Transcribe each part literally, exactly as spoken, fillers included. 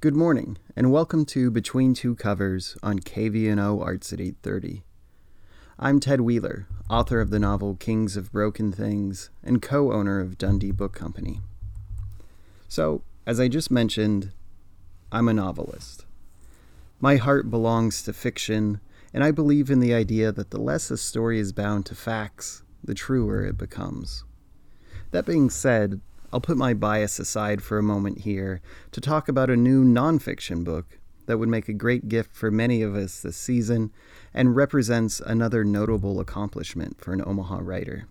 Good morning, and welcome to Between Two Covers on K V N O Arts at eight thirty. I'm Ted Wheeler, author of the novel Kings of Broken Things and co-owner of Dundee Book Company. So, as I just mentioned, I'm a novelist. My heart belongs to fiction, and I believe in the idea that the less a story is bound to facts, the truer it becomes. That being said, I'll put my bias aside for a moment here to talk about a new nonfiction book that would make a great gift for many of us this season and represents another notable accomplishment for an Omaha writer.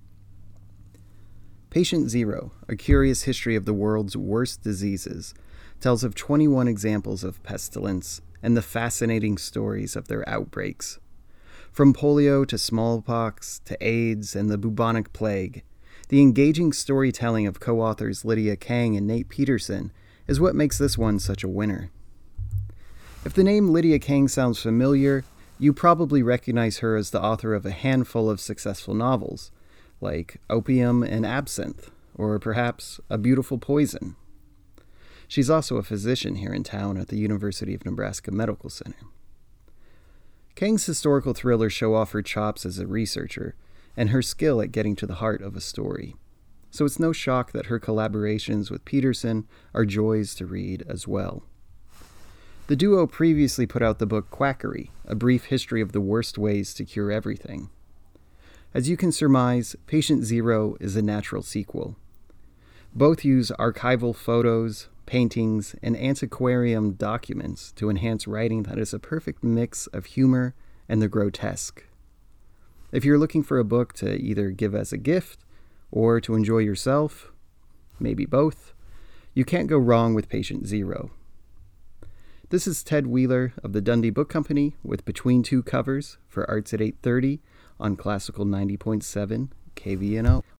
Patient Zero, A Curious History of the World's Worst Diseases, tells of twenty-one examples of pestilence and the fascinating stories of their outbreaks. From polio to smallpox to AIDS and the bubonic plague, the engaging storytelling of co-authors Lydia Kang and Nate Peterson is what makes this one such a winner. If the name Lydia Kang sounds familiar, you probably recognize her as the author of a handful of successful novels, like Opium and Absinthe, or perhaps A Beautiful Poison. She's also a physician here in town at the University of Nebraska Medical Center. Kang's historical thrillers show off her chops as a researcher, and her skill at getting to the heart of a story. So it's no shock that her collaborations with Peterson are joys to read as well. The duo previously put out the book Quackery, A Brief History of the Worst Ways to Cure Everything. As you can surmise, Patient Zero is a natural sequel. Both use archival photos, paintings, and antiquarian documents to enhance writing that is a perfect mix of humor and the grotesque. If you're looking for a book to either give as a gift or to enjoy yourself, maybe both, you can't go wrong with Patient Zero. This is Ted Wheeler of the Dundee Book Company with Between Two Covers for Arts at eight thirty on Classical ninety point seven K V N O.